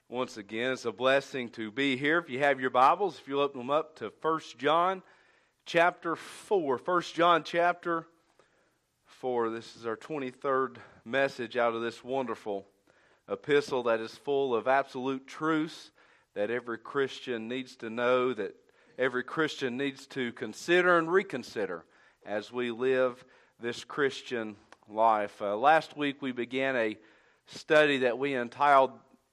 Once again, it's a blessing to be here. If you have your Bibles, if you'll open them up to 1 John chapter 4. 1 John chapter 4. This is our 23rd message out of this wonderful epistle that is full of absolute truths that every Christian needs to know, that every Christian needs to consider and reconsider as we live this Christian life. Last week we began a study that we entitled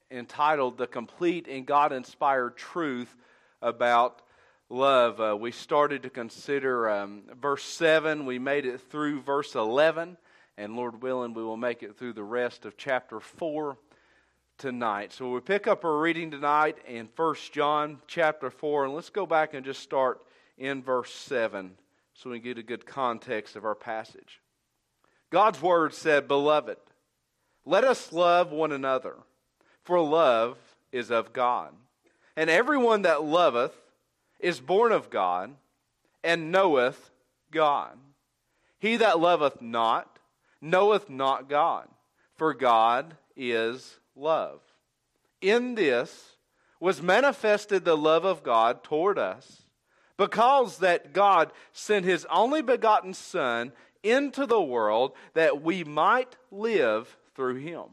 The Complete and God-Inspired Truth About Love. We started to consider verse 7. We made it through verse 11. And Lord willing, we will make it through the rest of chapter 4 tonight. So we pick up our reading tonight in 1 John chapter 4. And let's go back and just start in verse 7 so we can get a good context of our passage. God's word said, "Beloved, let us love one another. For love is of God. And everyone that loveth is born of God, and knoweth God. He that loveth not, knoweth not God, for God is love. In this was manifested the love of God toward us, because that God sent His only begotten Son into the world, that we might live through Him.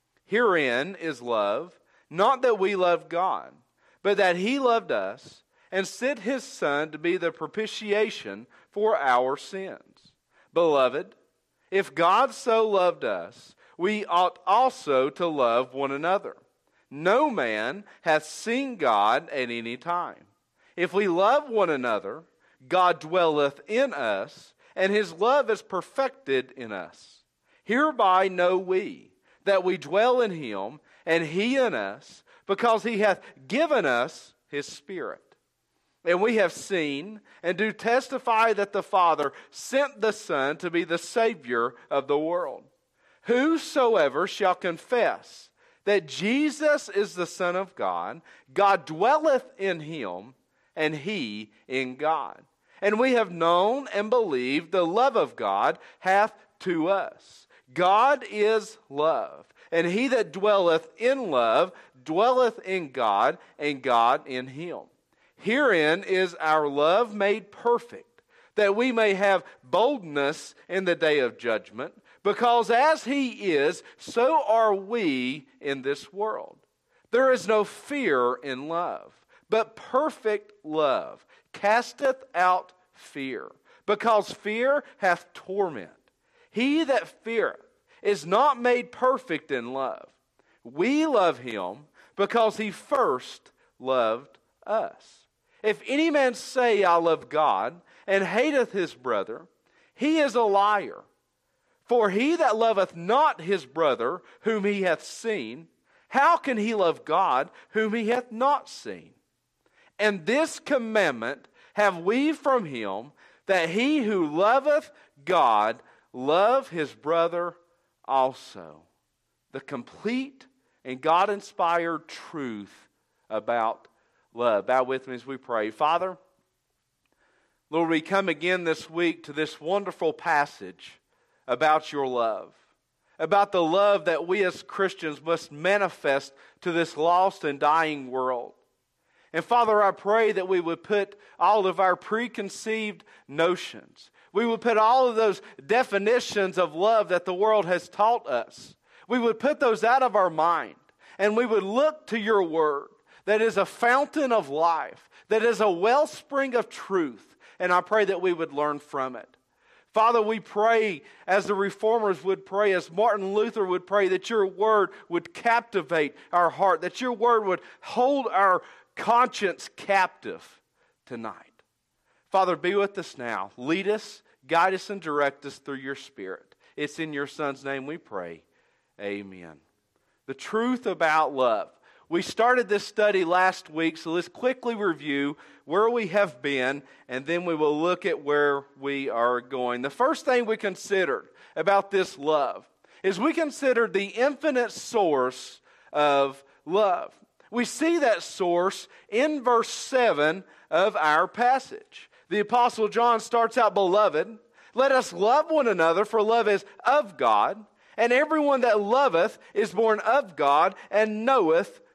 Herein is love, not that we loved God, but that He loved us and sent His Son to be the propitiation for our sins. Beloved, if God so loved us, we ought also to love one another. No man hath seen God at any time. If we love one another, God dwelleth in us, and His love is perfected in us. Hereby know we that we dwell in Him, and He in us, because He hath given us His Spirit. And we have seen and do testify that the Father sent the Son to be the Savior of the world. Whosoever shall confess that Jesus is the Son of God, God dwelleth in Him, and He in God. And we have known and believed the love of God hath to us. God is love, and he that dwelleth in love dwelleth in God, and God in him. Herein is our love made perfect, that we may have boldness in the day of judgment, because as He is, so are we in this world. There is no fear in love, but perfect love casteth out fear, because fear hath torment. He that feareth is not made perfect in love. We love Him because He first loved us. If any man say, I love God, and hateth his brother, he is a liar. For he that loveth not his brother whom he hath seen, how can he love God whom he hath not seen? And this commandment have we from Him, that he who loveth God love his brother also. The complete and God-inspired truth about love. Bow with me as we pray. Father, Lord, we come again this week to this wonderful passage about your love, about the love that we as Christians must manifest to this lost and dying world. And Father, I pray that we would put all of our preconceived notions, we would put all of those definitions of love that the world has taught us, we would put those out of our mind, and we would look to your word that is a fountain of life, that is a wellspring of truth, and I pray that we would learn from it. Father, we pray as the Reformers would pray, as Martin Luther would pray, that your word would captivate our heart, that your word would hold our conscience captive tonight. Father, be with us now. Lead us, guide us, and direct us through your Spirit. It's in your Son's name we pray. Amen. The truth about love. We started this study last week, so let's quickly review where we have been, and then we will look at where we are going. The first thing we considered about this love is we considered the infinite source of love. We see that source in verse 7 of our passage. The Apostle John starts out, "Beloved, let us love one another, for love is of God, and everyone that loveth is born of God and knoweth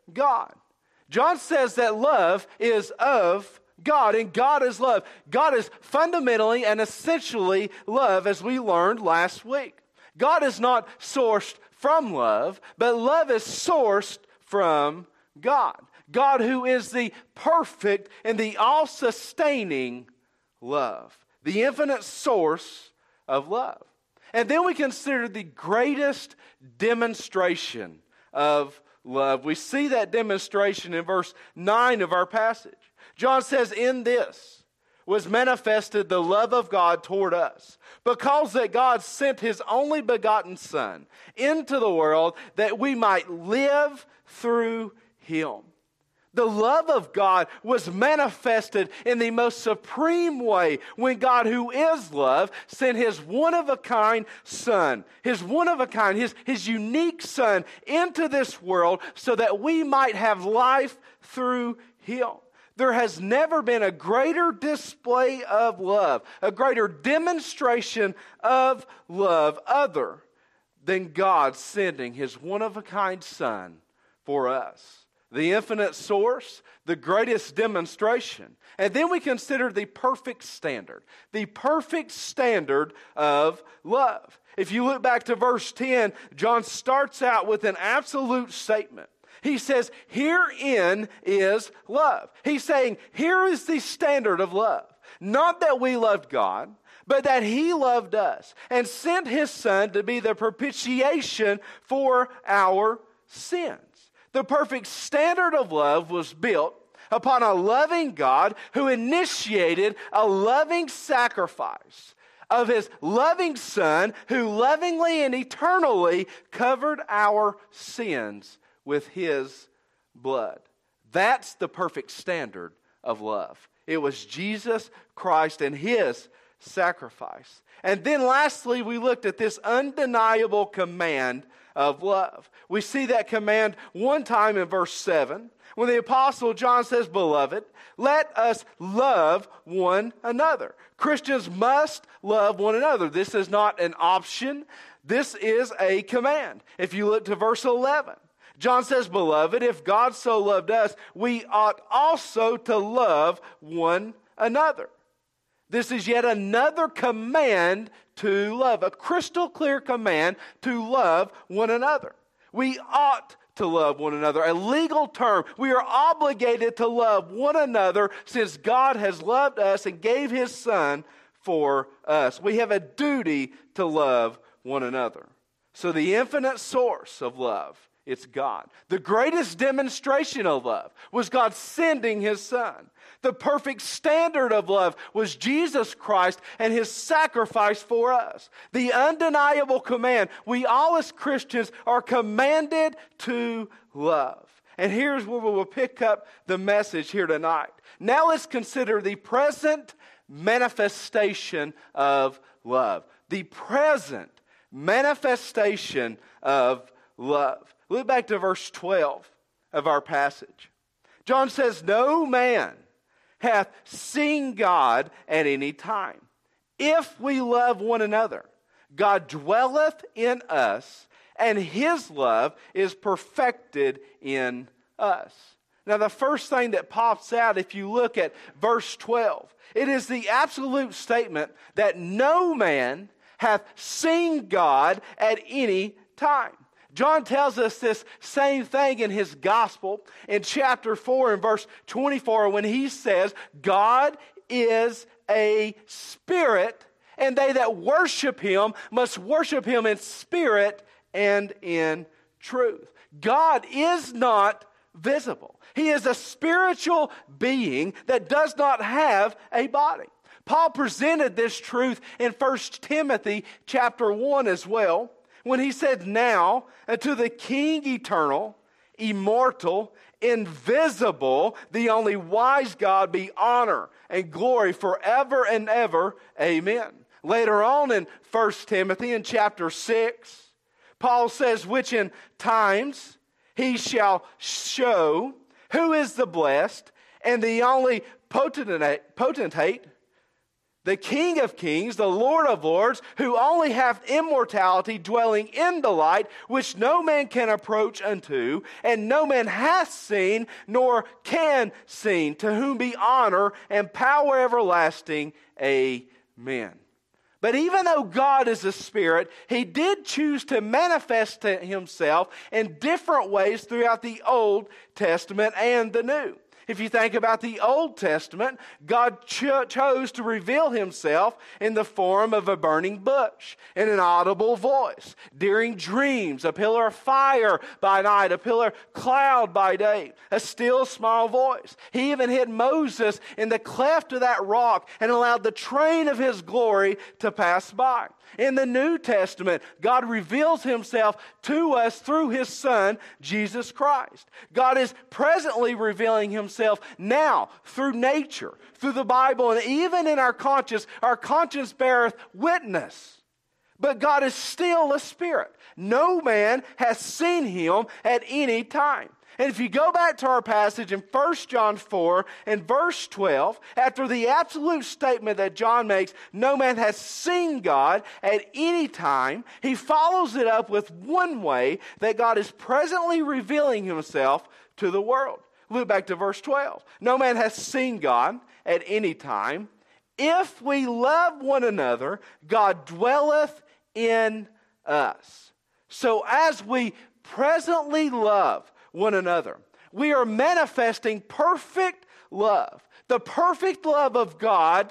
God. John says that love is of God, and God is love. God is fundamentally and essentially love, as we learned last week. God is not sourced from love, but love is sourced from God. God who is the perfect and the all-sustaining love, the infinite source of love. And then we consider the greatest demonstration of love. We see that demonstration in verse 9 of our passage. John says, "In this was manifested the love of God toward us, because that God sent His only begotten Son into the world that we might live through Him." The love of God was manifested in the most supreme way when God, who is love, sent His one-of-a-kind Son, His unique Son into this world so that we might have life through Him. There has never been a greater display of love, a greater demonstration of love other than God sending His one-of-a-kind Son for us. The infinite source, the greatest demonstration. And then we consider the perfect standard of love. If you look back to verse 10, John starts out with an absolute statement. He says, herein is love. He's saying, here is the standard of love. Not that we loved God, but that He loved us and sent His Son to be the propitiation for our sins. The perfect standard of love was built upon a loving God who initiated a loving sacrifice of His loving Son, who lovingly and eternally covered our sins with His blood. That's the perfect standard of love. It was Jesus Christ and His sacrifice. And then lastly, we looked at this undeniable command of love. We see that command one time in verse 7 when the Apostle John says, "Beloved, let us love one another." Christians must love one another. This is not an option. This is a command. If you look to verse 11, John says, "Beloved, if God so loved us, we ought also to love one another." This is yet another command to love, a crystal clear command to love one another. We ought to love one another, a legal term. We are obligated to love one another since God has loved us and gave His Son for us. We have a duty to love one another. So the infinite source of love, it's God. The greatest demonstration of love was God sending His Son. The perfect standard of love was Jesus Christ and His sacrifice for us. The undeniable command, we all as Christians are commanded to love. And here's where we will pick up the message here tonight. Now let's consider the present manifestation of love. The present manifestation of love. Look back to verse 12 of our passage. John says, "No man hath seen God at any time. If we love one another, God dwelleth in us, and His love is perfected in us." Now, the first thing that pops out if you look at verse 12, it is the absolute statement that no man hath seen God at any time. John tells us this same thing in his gospel in chapter 4 and verse 24 when he says, "God is a spirit, and they that worship Him must worship Him in spirit and in truth." God is not visible. He is a spiritual being that does not have a body. Paul presented this truth in 1 Timothy chapter 1 as well, when he said, "Now unto the King eternal, immortal, invisible, the only wise God, be honor and glory forever and ever. Amen." Later on in 1 Timothy in chapter 6, Paul says, "Which in times He shall show who is the blessed and the only potentate, the King of kings, the Lord of lords, who only hath immortality, dwelling in the light, which no man can approach unto, and no man hath seen, nor can see, to whom be honor and power everlasting. Amen. But even though God is a spirit, He did choose to manifest Himself in different ways throughout the Old Testament and the New. If you think about the Old Testament, God chose to reveal Himself in the form of a burning bush, in an audible voice, during dreams, a pillar of fire by night, a pillar of cloud by day, a still small voice. He even hid Moses in the cleft of that rock and allowed the train of His glory to pass by. In the New Testament, God reveals Himself to us through His Son, Jesus Christ. God is presently revealing Himself now through nature, through the Bible, and even in our conscience. Our conscience beareth witness. But God is still a spirit. No man has seen Him at any time. And if you go back to our passage in 1 John 4 and verse 12, after the absolute statement that John makes, no man has seen God at any time, he follows it up with one way that God is presently revealing Himself to the world. Look back to verse 12. No man has seen God at any time. If we love one another, God dwelleth in us. So as we presently love one another, we are manifesting perfect love, the perfect love of God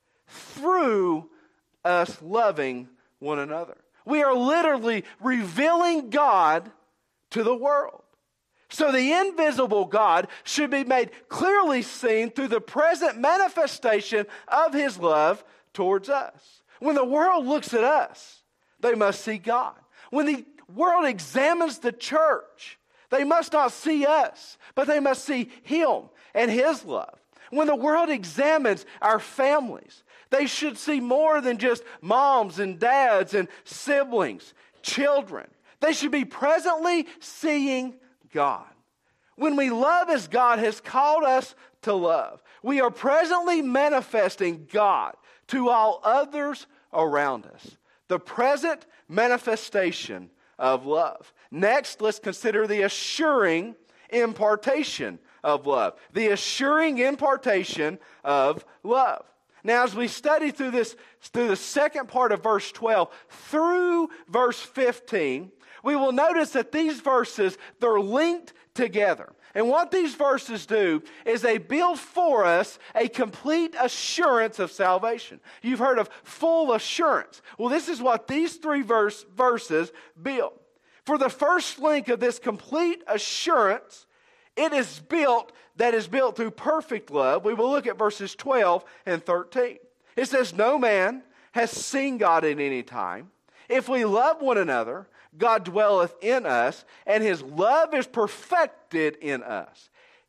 through us loving one another. We are literally revealing God to the world. So the invisible God should be made clearly seen through the present manifestation of His love towards us. When the world looks at us, they must see God. When the world examines the church, they must not see us, but they must see Him and His love. When the world examines our families, they should see more than just moms and dads and siblings, children. They should be presently seeing God. When we love as God has called us to love, we are presently manifesting God to all others around us. The present manifestation of love. Next, let's consider the assuring impartation of love. The assuring impartation of love. Now, as we study through the second part of verse 12 through verse 15, we will notice that these verses, they're linked together. And what these verses do is they build for us a complete assurance of salvation. You've heard of full assurance. Well, this is what these three verses build. For the first link of this complete assurance, it is built through perfect love. We will look at verses 12 and 13. It says, no man has seen God at any time. If we love one another, God dwelleth in us, and His love is perfected in us.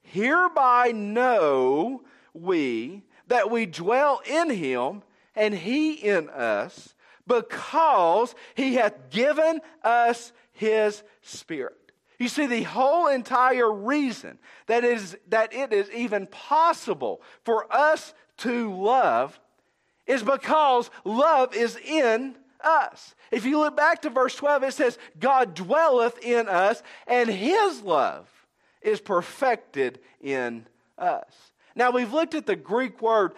Hereby know we that we dwell in Him, and He in us, because He hath given us His Spirit. You see, the whole entire reason that it is even possible for us to love is because love is in us. If you look back to verse 12, it says, God dwelleth in us, and His love is perfected in us. Now, we've looked at the Greek word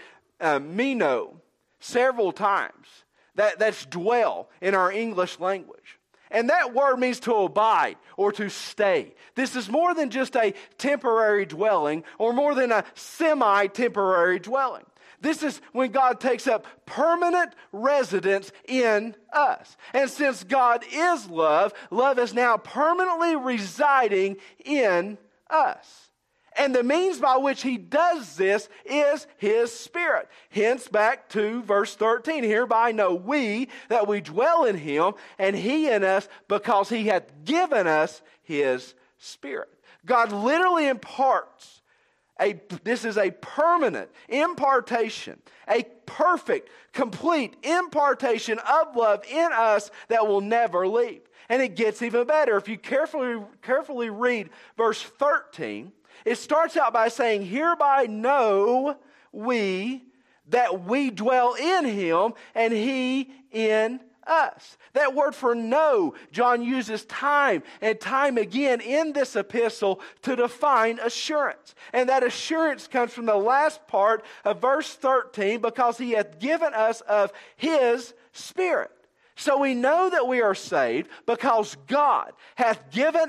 meno several times. That's dwell in our English language. And that word means to abide or to stay. This is more than just a temporary dwelling or more than a semi-temporary dwelling. This is when God takes up permanent residence in us. And since God is love, love is now permanently residing in us. And the means by which He does this is His Spirit. Hence back to verse 13. Hereby know we that we dwell in Him, and He in us, because He hath given us His Spirit. God literally imparts. This is a permanent impartation, a perfect, complete impartation of love in us that will never leave. And it gets even better. If you carefully read verse 13, it starts out by saying, hereby know we that we dwell in him and he in us. That word for know, John uses time and time again in this epistle to define assurance. And that assurance comes from the last part of verse 13, because he hath given us of his Spirit. So we know that we are saved because God has given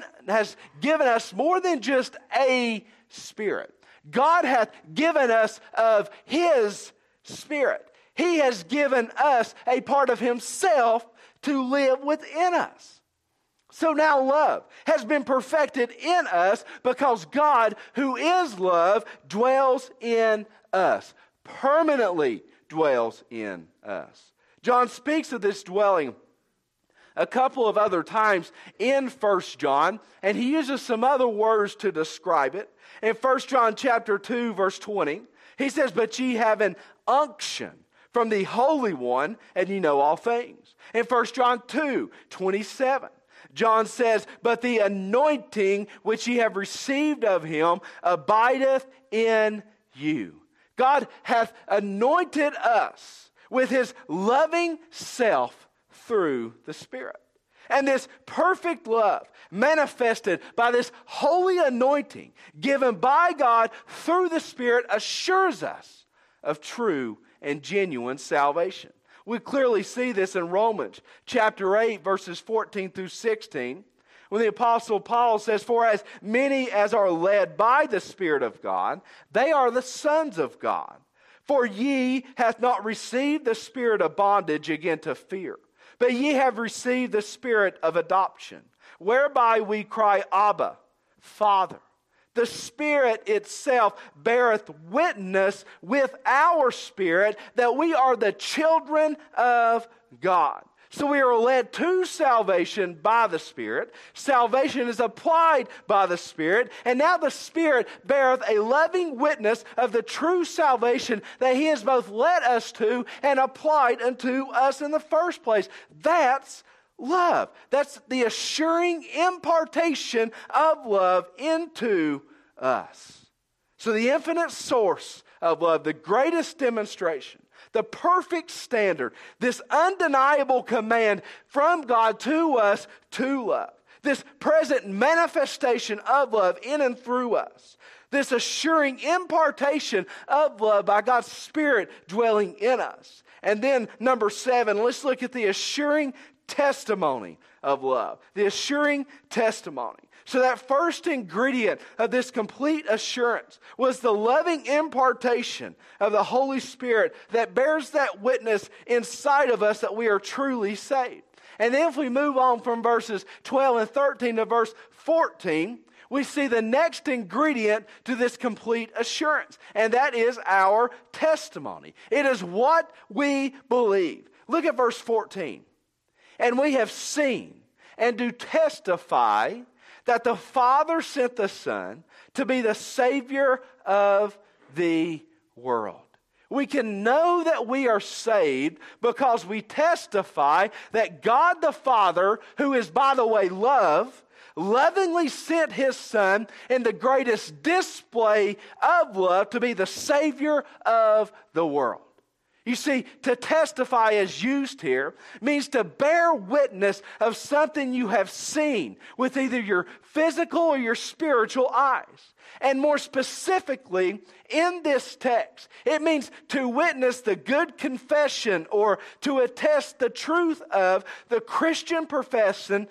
us more than just a Spirit. God hath given us of his Spirit. He has given us a part of himself to live within us. So now love has been perfected in us because God, who is love, dwells in us, permanently dwells in us. John speaks of this dwelling a couple of other times in 1 John, and he uses some other words to describe it. In 1 John chapter 2, verse 20, he says, "But ye have an unction from the Holy One, and ye know all things." In 1 John 2, 27, John says, "But the anointing which ye have received of him abideth in you." God hath anointed us with his loving self through the Spirit. And this perfect love manifested by this holy anointing given by God through the Spirit assures us of true and genuine salvation. We clearly see this in Romans chapter 8, verses 14 through 16, when the Apostle Paul says, "For as many as are led by the Spirit of God, they are the sons of God. For ye hath not received the spirit of bondage again to fear, but ye have received the Spirit of adoption, whereby we cry, Abba, Father. The Spirit itself beareth witness with our spirit that we are the children of God." So we are led to salvation by the Spirit. Salvation is applied by the Spirit. And now the Spirit beareth a loving witness of the true salvation that he has both led us to and applied unto us in the first place. That's love. That's the assuring impartation of love into us. So the infinite source of love, the greatest demonstration, the perfect standard, this undeniable command from God to us to love, this present manifestation of love in and through us, this assuring impartation of love by God's Spirit dwelling in us. And then number 7, let's look at the assuring testimony of love. The assuring testimony. So that first ingredient of this complete assurance was the loving impartation of the Holy Spirit that bears that witness inside of us that we are truly saved. And then if we move on from verses 12 and 13 to verse 14, we see the next ingredient to this complete assurance, and that is our testimony. It is what we believe. Look at verse 14. "And we have seen and do testify that the Father sent the Son to be the Savior of the world." We can know that we are saved because we testify that God the Father, who is, by the way, love, lovingly sent his Son in the greatest display of love to be the Savior of the world. You see, to testify as used here means to bear witness of something you have seen with either your physical or your spiritual eyes. And more specifically, in this text, it means to witness the good confession or to attest the truth of the Christian profession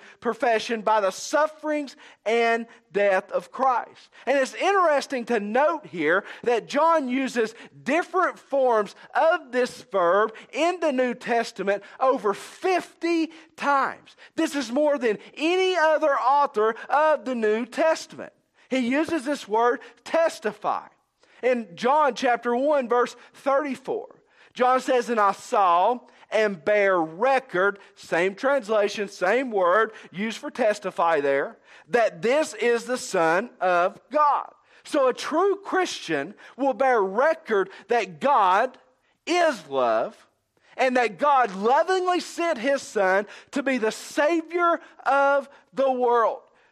by the sufferings and death of Christ. And it's interesting to note here that John uses different forms of this verb in the New Testament over 50 times. This is more than any other author of the New Testament. He uses this word testify. In John chapter 1, verse 34, John says, "And I saw and bear record," same translation, same word used for testify there, "that this is the Son of God." So a true Christian will bear record that God is love and that God lovingly sent his Son to be the Savior of the world.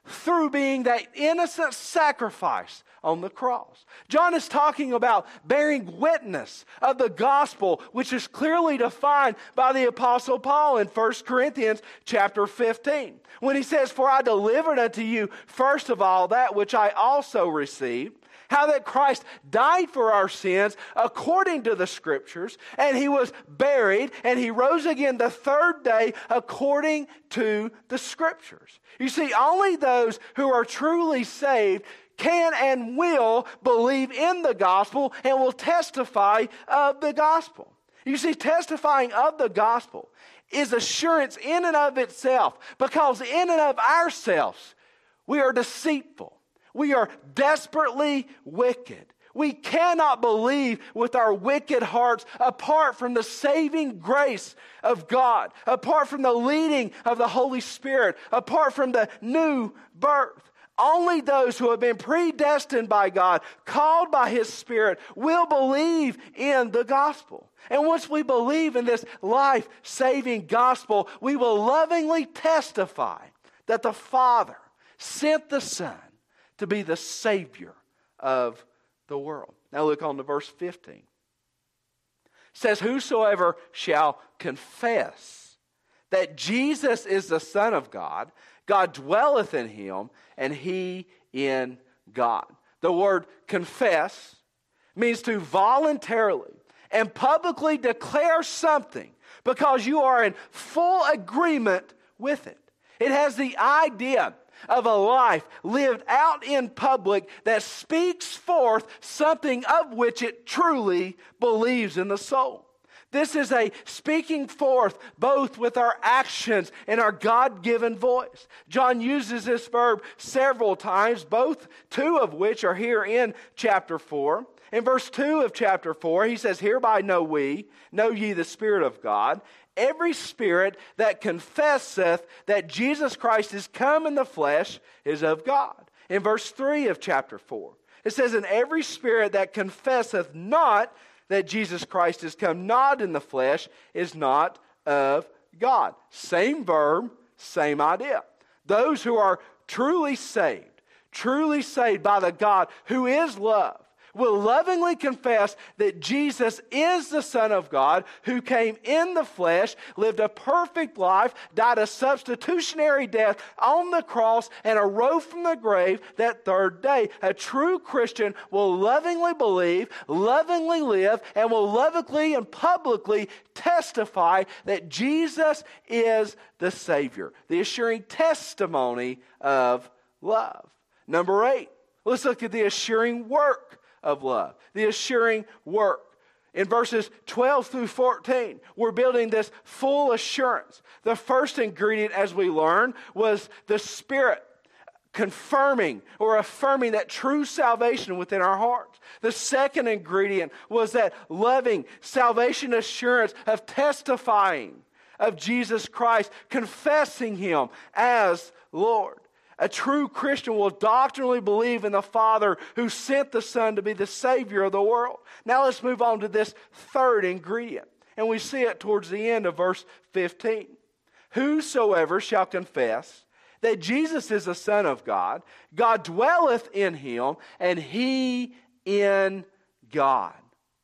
through being that innocent sacrifice on the cross. John is talking about bearing witness of the gospel, which is clearly defined by the Apostle Paul in 1 Corinthians chapter 15. When he says, "For I delivered unto you first of all that which I also received, how that Christ died for our sins according to the Scriptures, and he was buried, and he rose again the third day according to the Scriptures." You see, only those who are truly saved can and will believe in the gospel and will testify of the gospel. You see, testifying of the gospel is assurance in and of itself, because in and of ourselves we are deceitful. We are desperately wicked. We cannot believe with our wicked hearts apart from the saving grace of God, apart from the leading of the Holy Spirit, apart from the new birth. Only those who have been predestined by God, called by His Spirit, will believe in the gospel. And once we believe in this life-saving gospel, we will lovingly testify that the Father sent the Son to be the Savior of the world. Now look on to verse 15. It says, "Whosoever shall confess that Jesus is the Son of God, God dwelleth in him, and he in God." The word confess means to voluntarily and publicly declare something because you are in full agreement with it. It has the idea of a life lived out in public that speaks forth something of which it truly believes in the soul. This is a speaking forth both with our actions and our God-given voice. John uses this verb several times, two of which are here in chapter 4. In verse 2 of chapter 4, he says, "Hereby know ye the Spirit of God. Every spirit that confesseth that Jesus Christ is come in the flesh is of God." In verse 3 of chapter 4, it says, "And every spirit that confesseth not that Jesus Christ is come not in the flesh is not of God." Same verb, same idea. Those who are truly saved by the God who is love, will lovingly confess that Jesus is the Son of God who came in the flesh, lived a perfect life, died a substitutionary death on the cross, and arose from the grave that third day. A true Christian will lovingly believe, lovingly live, and will lovingly and publicly testify that Jesus is the Savior. The assuring testimony of love. Number 8, let's look at the assuring work of love. The assuring work. In verses 12 through 14, we're building this full assurance. The first ingredient, as we learned, was the Spirit confirming or affirming that true salvation within our hearts. The second ingredient was that loving salvation assurance of testifying of Jesus Christ, confessing Him as Lord. A true Christian will doctrinally believe in the Father who sent the Son to be the Savior of the world. Now let's move on to this third ingredient. And we see it towards the end of verse 15. "Whosoever shall confess that Jesus is the Son of God, God dwelleth in him, and he in God."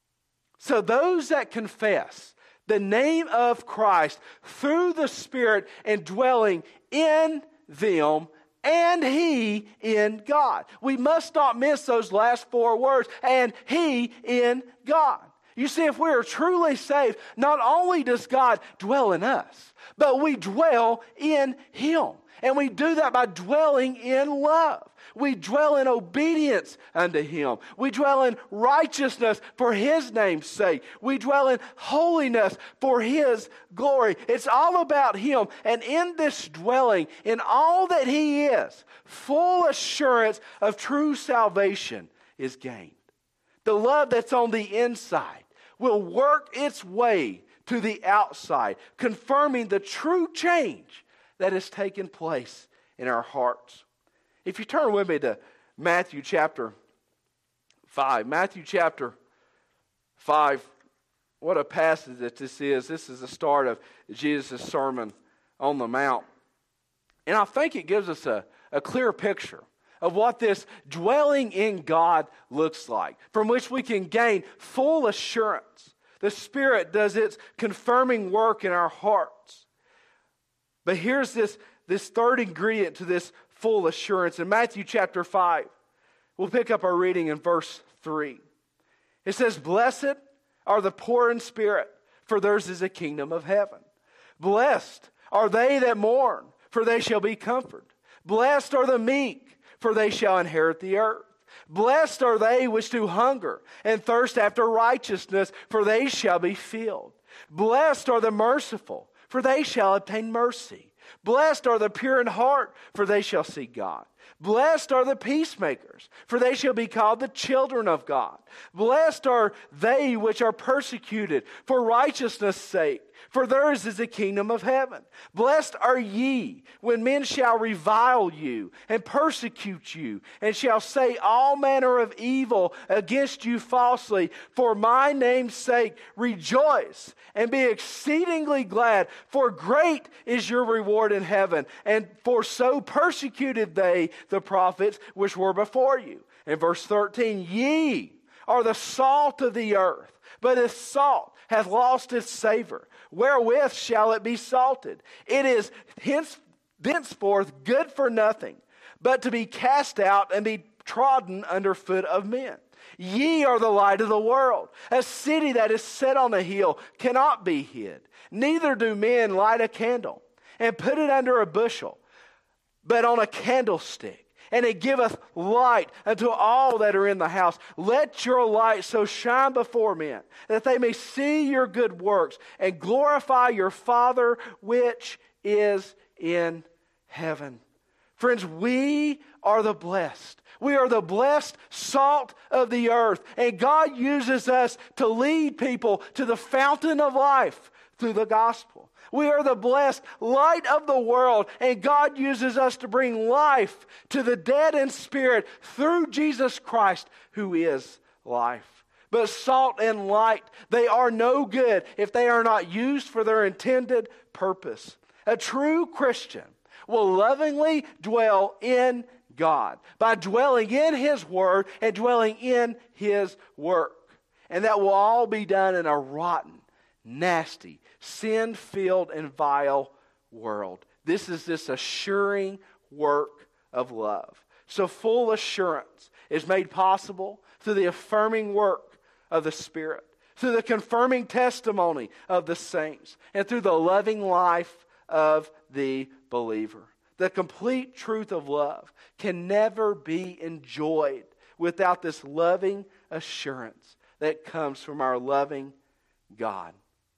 So those that confess the name of Christ through the Spirit indwelling in them, and he in God. We must not miss those last 4 words, and he in God. You see, if we are truly saved, not only does God dwell in us, but we dwell in Him. And we do that by dwelling in love. We dwell in obedience unto Him. We dwell in righteousness for His name's sake. We dwell in holiness for His glory. It's all about Him. And in this dwelling, in all that He is, full assurance of true salvation is gained. The love that's on the inside will work its way to the outside, confirming the true change that has taken place in our hearts. If you turn with me to Matthew chapter 5. Matthew chapter 5, what a passage that this is. This is the start of Jesus' Sermon on the Mount. And I think it gives us a clear picture of what this dwelling in God looks like, from which we can gain full assurance. The Spirit does its confirming work in our hearts. But here's this third ingredient to this full assurance. In Matthew chapter 5, we'll pick up our reading in verse 3. It says, "Blessed are the poor in spirit, for theirs is the kingdom of heaven. Blessed are they that mourn, for they shall be comforted. Blessed are the meek, for they shall inherit the earth. Blessed are they which do hunger and thirst after righteousness, for they shall be filled. Blessed are the merciful, for they shall obtain mercy. Blessed are the pure in heart, for they shall see God. Blessed are the peacemakers, for they shall be called the children of God. Blessed are they which are persecuted for righteousness' sake, for theirs is the kingdom of heaven. Blessed are ye when men shall revile you and persecute you, and shall say all manner of evil against you falsely. For my name's sake rejoice and be exceedingly glad, for great is your reward in heaven. And for so persecuted they the prophets which were before you." In verse 13, "Ye are the salt of the earth, but if salt hath lost its savor, wherewith shall it be salted? It is thenceforth good for nothing, but to be cast out and be trodden under foot of men. Ye are the light of the world. A city that is set on a hill cannot be hid. Neither do men light a candle and put it under a bushel, but on a candlestick, and it giveth light unto all that are in the house. Let your light so shine before men, that they may see your good works and glorify your Father which is in heaven." Friends, we are the blessed. We are the blessed salt of the earth. And God uses us to lead people to the fountain of life through the gospel. We are the blessed light of the world, and God uses us to bring life to the dead in spirit through Jesus Christ, who is life. But salt and light, they are no good if they are not used for their intended purpose. A true Christian will lovingly dwell in God by dwelling in His Word and dwelling in His work. And that will all be done in a rotten, nasty, sin-filled and vile world. This is this assuring work of love. So full assurance is made possible through the affirming work of the Spirit, through the confirming testimony of the saints, and through the loving life of the believer. The complete truth of love can never be enjoyed without this loving assurance that comes from our loving God.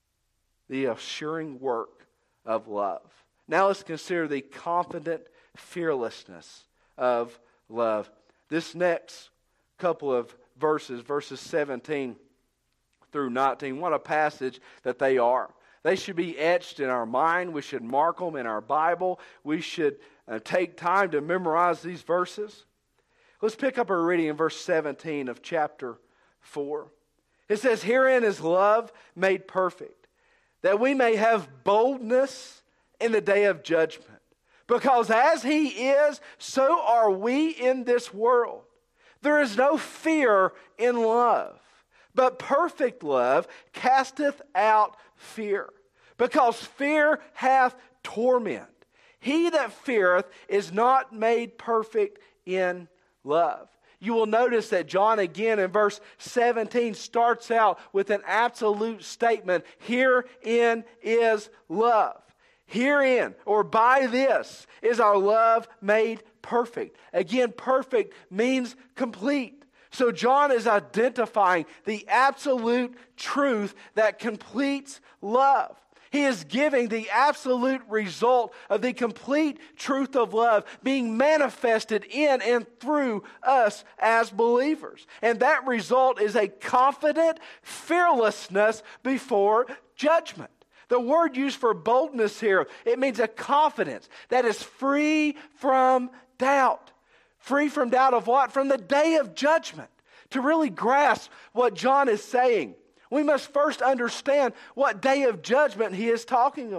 The assuring work of love. Now let's consider the confident fearlessness of love. This next couple of verses 17 through 19, what a passage that they are. They should be etched in our mind. We should mark them in our Bible. We should take time to memorize these verses. Let's pick up our reading in verse 17 of chapter 4. It says, "Herein is love made perfect, that we may have boldness in the day of judgment. Because as He is, so are we in this world. There is no fear in love, but perfect love casteth out fear, because fear hath torment. He that feareth is not made perfect in love." You will notice that John again in verse 17 starts out with an absolute statement. Herein is love. Herein, or by this, is our love made perfect. Again, perfect means complete. So John is identifying the absolute truth that completes love. He is giving the absolute result of the complete truth of love being manifested in and through us as believers. And that result is a confident fearlessness before judgment. The word used for boldness here, it means a confidence that is free from doubt. Free from doubt of what? From the day of judgment. To really grasp what John is saying, we must first understand what day of judgment he is talking about.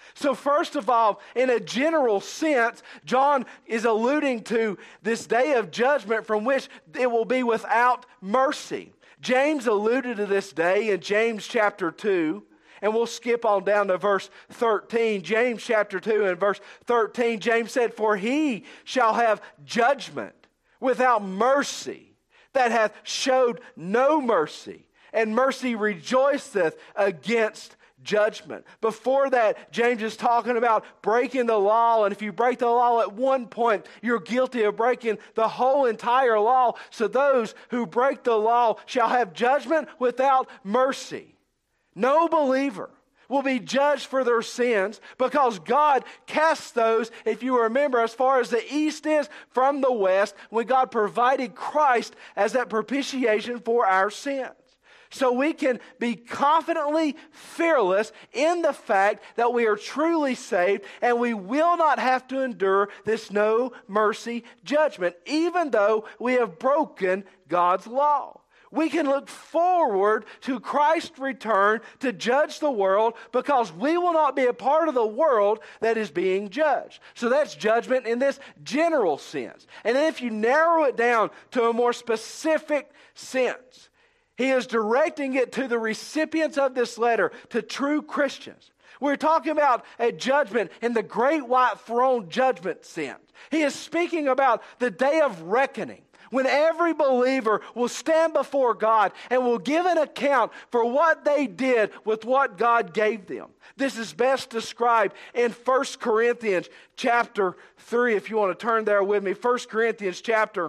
So first of all, in a general sense, John is alluding to this day of judgment from which it will be without mercy. James alluded to this day in James chapter 2, and we'll skip on down to verse 13. James chapter 2 and verse 13, James said, "For he shall have judgment without mercy, that hath showed no mercy, and mercy rejoiceth against judgment." Before that, James is talking about breaking the law, and if you break the law at one point, you're guilty of breaking the whole entire law. So those who break the law shall have judgment without mercy. No believer will be judged for their sins because God casts those, if you remember, as far as the east is from the west, when God provided Christ as that propitiation for our sins. So we can be confidently fearless in the fact that we are truly saved and we will not have to endure this no mercy judgment, even though we have broken God's law. We can look forward to Christ's return to judge the world because we will not be a part of the world that is being judged. So that's judgment in this general sense. And then if you narrow it down to a more specific sense, he is directing it to the recipients of this letter, to true Christians. We're talking about a judgment in the great white throne judgment sense. He is speaking about the day of reckoning, when every believer will stand before God and will give an account for what they did with what God gave them. This is best described in 1 Corinthians chapter 3, if you want to turn there with me. 1 Corinthians chapter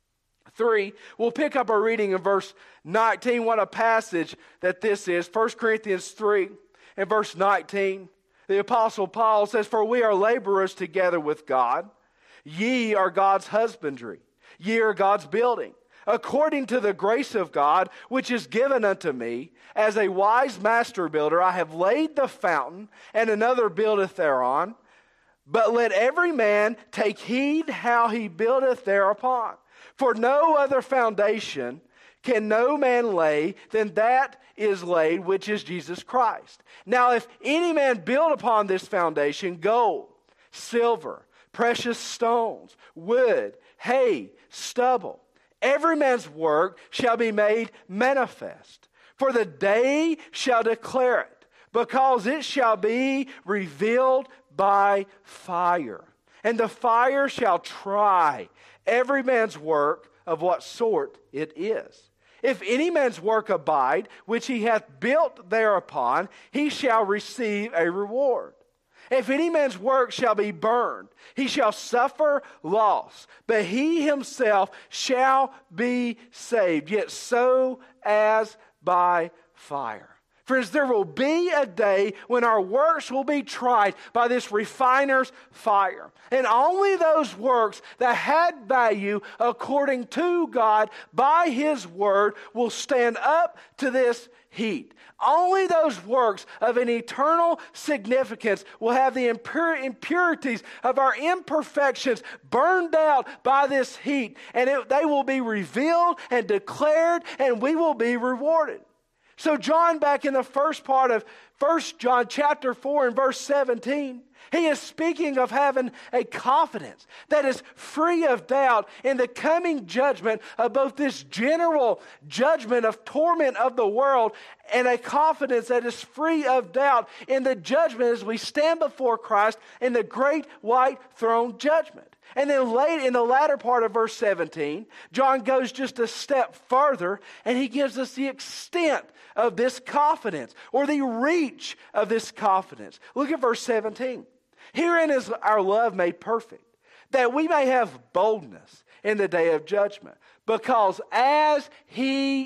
3. We'll pick up our reading in verse 19. What a passage that this is. 1 Corinthians 3 and verse 19. The Apostle Paul says, "For we are laborers together with God. Ye are God's husbandry. Ye are God's building. According to the grace of God, which is given unto me, as a wise master builder, I have laid the fountain, and another buildeth thereon. But let every man take heed how he buildeth thereupon. For no other foundation can no man lay than that is laid, which is Jesus Christ. Now if any man build upon this foundation gold, silver, precious stones, wood, hay, stubble, every man's work shall be made manifest. For the day shall declare it, because it shall be revealed by fire. And the fire shall try every man's work of what sort it is. If any man's work abide, which he hath built thereupon, he shall receive a reward. If any man's work shall be burned, he shall suffer loss, but he himself shall be saved, yet so as by fire." Friends, there will be a day when our works will be tried by this refiner's fire. And only those works that had value according to God by His Word will stand up to this heat. Only those works of an eternal significance will have the impurities of our imperfections burned out by this heat. And they will be revealed and declared, and we will be rewarded. So John, back in the first part of 1 John chapter 4 and verse 17, he is speaking of having a confidence that is free of doubt in the coming judgment of both this general judgment of torment of the world and a confidence that is free of doubt in the judgment as we stand before Christ in the great white throne judgment. And then late in the latter part of verse 17, John goes just a step further and he gives us the extent of this confidence or the reach of this confidence. Look at verse 17. "Herein is our love made perfect, that we may have boldness in the day of judgment. Because as He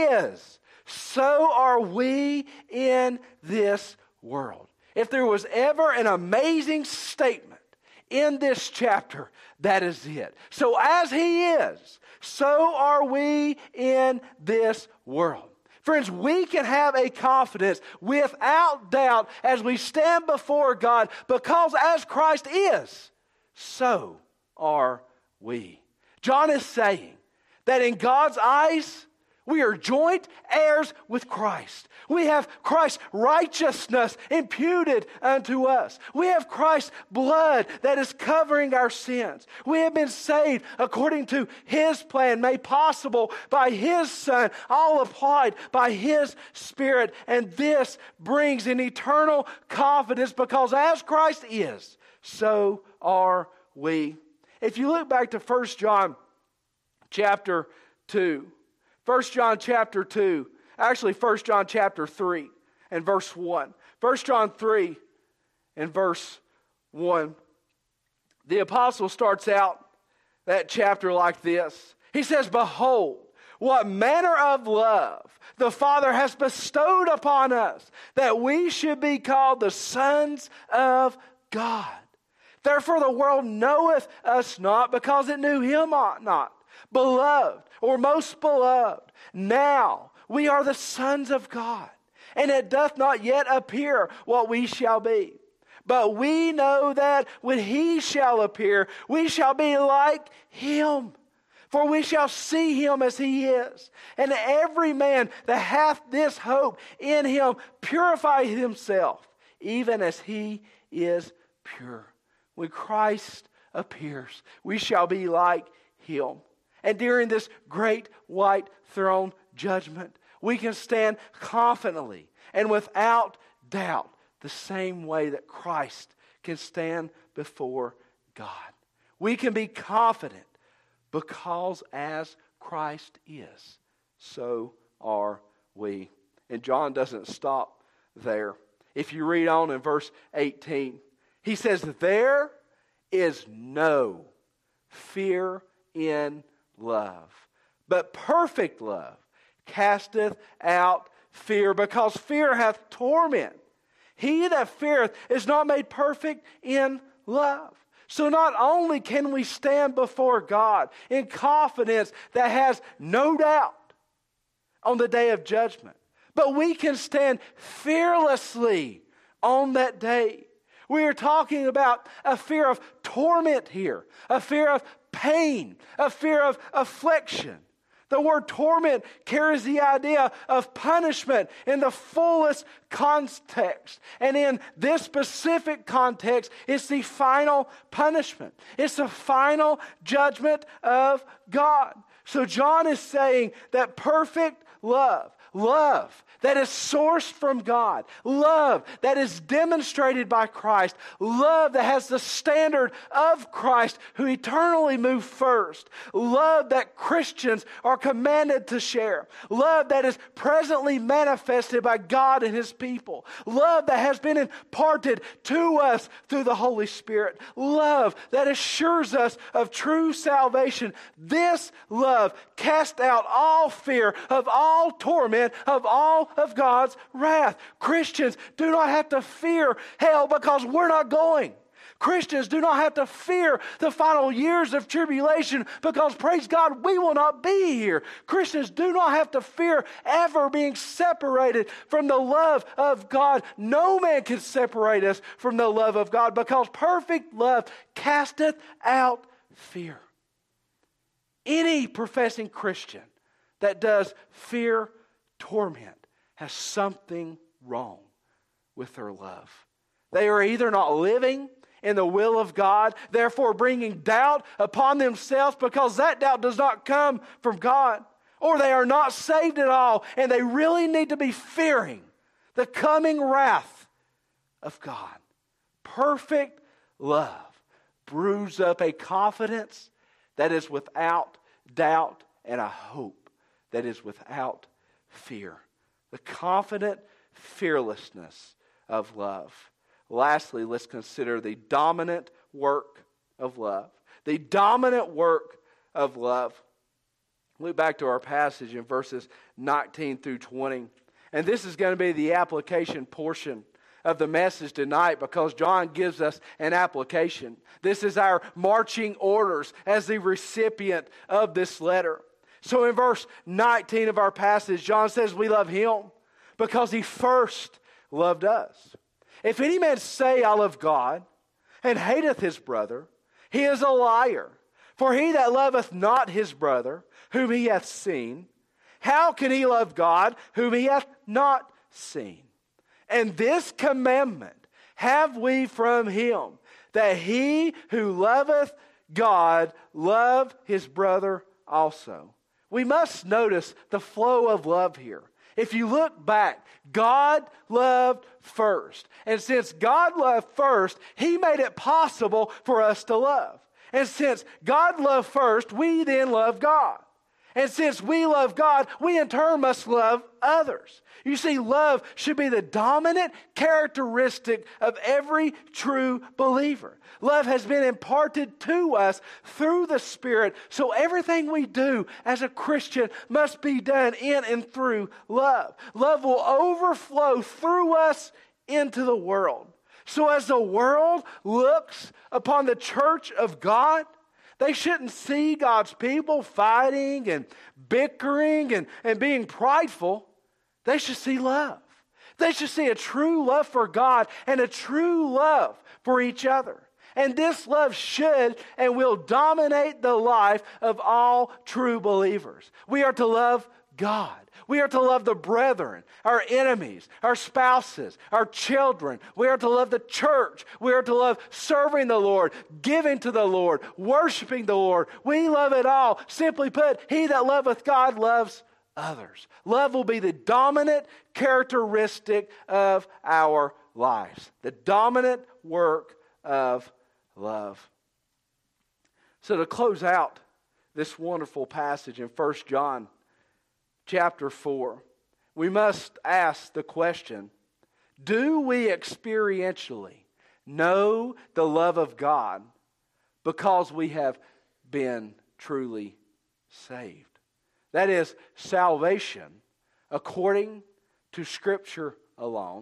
is, so are we in this world." If there was ever an amazing statement in this chapter, that is it. So as He is, so are we in this world. Friends, we can have a confidence without doubt as we stand before God, because as Christ is, so are we. John is saying that in God's eyes, We are joint heirs with Christ. We have Christ's righteousness imputed unto us. We have Christ's blood that is covering our sins. We have been saved according to His plan, made possible by His Son, all applied by His Spirit. And this brings an eternal confidence, because as Christ is, so are we. If you look back to 1 John chapter 2, 1 John chapter 2, actually 1 John chapter 3 and verse 1. 1 John 3 and verse 1. The apostle starts out that chapter like this. He says, "Behold, what manner of love the Father has bestowed upon us, that we should be called the sons of God. Therefore the world knoweth us not, because it knew Him not. Beloved, or most beloved, now we are the sons of God, and it doth not yet appear what we shall be. But we know that when He shall appear, we shall be like Him. For we shall see Him as He is. And every man that hath this hope in Him purifieth himself, even as He is pure." When Christ appears, we shall be like Him. And during this great white throne judgment, we can stand confidently and without doubt the same way that Christ can stand before God. We can be confident because as Christ is, so are we. And John doesn't stop there. If you read on in verse 18, he says, "There is no fear in love, but perfect love casteth out fear, because fear hath torment. He that feareth is not made perfect in love." So not only can we stand before God in confidence that has no doubt on the day of judgment, but we can stand fearlessly on that day. We are talking about a fear of torment here, a fear of pain, a fear of affliction. The word torment carries the idea of punishment in the fullest context. And in this specific context, it's the final punishment. It's the final judgment of God. So John is saying that perfect love that is sourced from God, love that is demonstrated by Christ, love that has the standard of Christ who eternally moved first, love that Christians are commanded to share, love that is presently manifested by God and His people, love that has been imparted to us through the Holy Spirit, love that assures us of true salvation. This love casts out all fear of all torment, of all of God's wrath. Christians do not have to fear hell, because we're not going. Christians do not have to fear the final years of tribulation, because, praise God, we will not be here. Christians do not have to fear ever being separated from the love of God. No man can separate us from the love of God, because perfect love casteth out fear. Any professing Christian that does fear torment has something wrong with their love. They are either not living in the will of God, therefore bringing doubt upon themselves, because that doubt does not come from God, or they are not saved at all, and they really need to be fearing the coming wrath of God. Perfect love brews up a confidence that is without doubt and a hope that is without fear. The confident fearlessness of love. Lastly, let's consider the dominant work of love. The dominant work of love. Look back to our passage in verses 19 through 20. And this is going to be the application portion of the message tonight, because John gives us an application. This is our marching orders as the recipient of this letter. So in verse 19 of our passage, John says we love Him because He first loved us. If any man say, I love God, and hateth his brother, he is a liar. For he that loveth not his brother, whom he hath seen, How can he love God whom he hath not seen? And this commandment have we from him, that he who loveth God love his brother also. We must notice the flow of love here. If you look back, God loved first. And since God loved first, he made it possible for us to love. And since God loved first, we then love God. And since we love God, we in turn must love others. You see, love should be the dominant characteristic of every true believer. Love has been imparted to us through the Spirit, so everything we do as a Christian must be done in and through love. Love will overflow through us into the world. So as the world looks upon the church of God, they shouldn't see God's people fighting and bickering and being prideful. They should see love. They should see a true love for God and a true love for each other. And this love should and will dominate the life of all true believers. We are to love God. We are to love the brethren, our enemies, our spouses, our children. We are to love the church. We are to love serving the Lord, giving to the Lord, worshiping the Lord. We love it all. Simply put, he that loveth God loves others. Love will be the dominant characteristic of our lives. The dominant work of love. So to close out this wonderful passage in 1 John chapter 4, we must ask the question, do we experientially know the love of God because we have been truly saved? That is, salvation according to Scripture alone,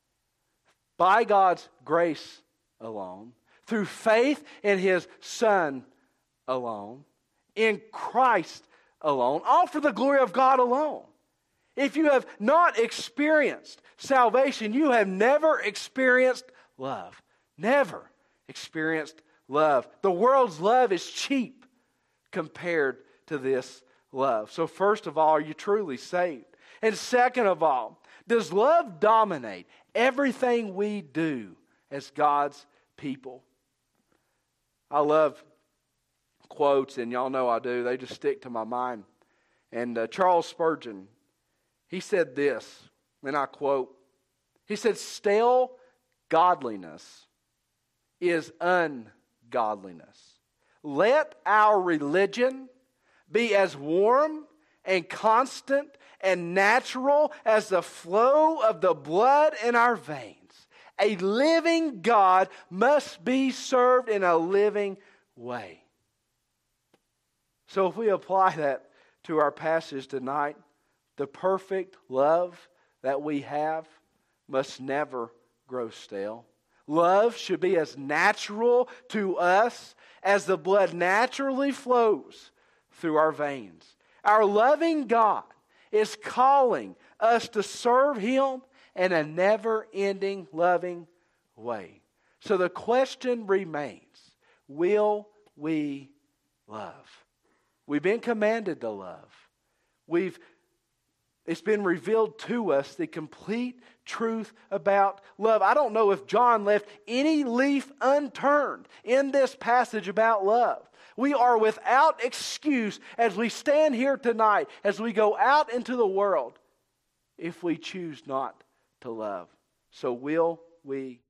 by God's grace alone, through faith in His Son alone, in Christ alone, all for the glory of God alone. If you have not experienced salvation, you have never experienced love. Never experienced love. The world's love is cheap compared to this love. So first of all, are you truly saved? And second of all, does love dominate everything we do as God's people? I love quotes, and y'all know I do. They just stick to my mind. And Charles Spurgeon, he said this, and I quote, he said, "Stale godliness is ungodliness. Let our religion be as warm and constant and natural as the flow of the blood in our veins. A living God must be served in a living way." So if we apply that to our passage tonight, the perfect love that we have must never grow stale. Love should be as natural to us as the blood naturally flows through our veins. Our loving God is calling us to serve Him in a never-ending loving way. So the question remains, will we love? We've been commanded to love. It's been revealed to us the complete truth about love. I don't know if John left any leaf unturned in this passage about love. We are without excuse as we stand here tonight, as we go out into the world, if we choose not to love. So will we